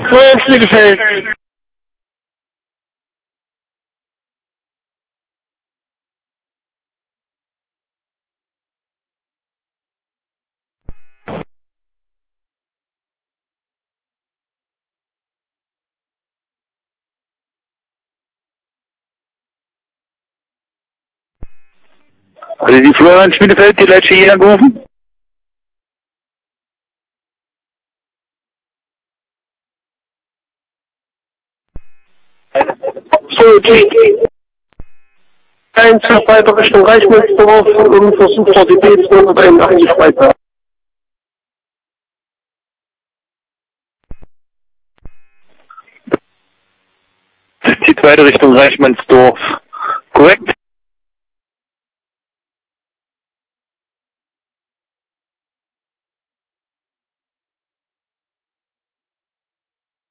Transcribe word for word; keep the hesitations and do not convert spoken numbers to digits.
Florian Bielefeld. Also die Florian Schmiedefeld, die letzte hier angerufen? So, die eins weiter Richtung Reichsmünzdorf und versucht V D B zweihunderteinundachtzig weiter. Zieht weiter Richtung Reichmannsdorf. Korrekt?